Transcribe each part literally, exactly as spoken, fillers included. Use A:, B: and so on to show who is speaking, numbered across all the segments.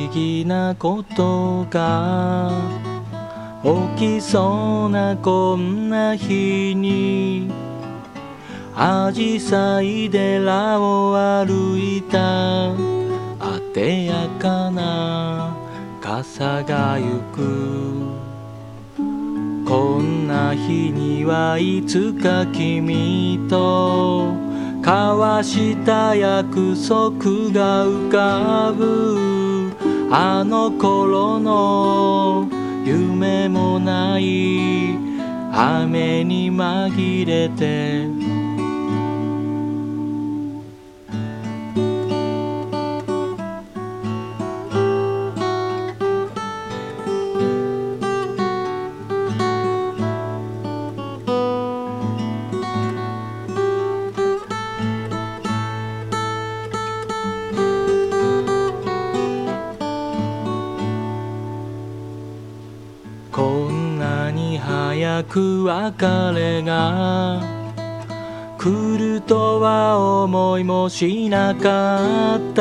A: 議なことが起きそうなこんな日に、あじさい寺を歩いたあてやかな傘がゆく。こんな日にはいつか君と交わした約束が浮かぶ。あの頃の夢もない雨に紛れて、こんなに早く別れが来るとは思いもしなかった。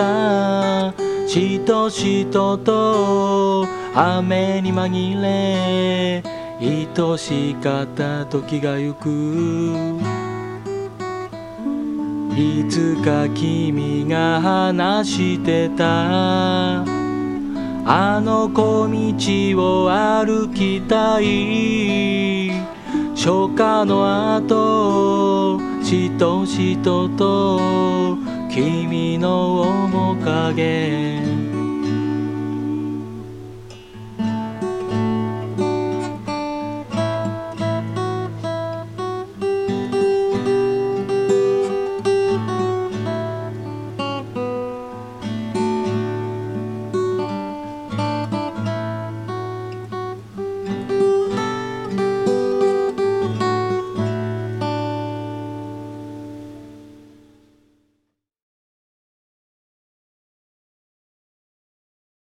A: しとしとと雨に紛れ、愛しかった時がゆく。いつか君が話してたあの小道を歩きたい。初夏の後しとしとと君の面影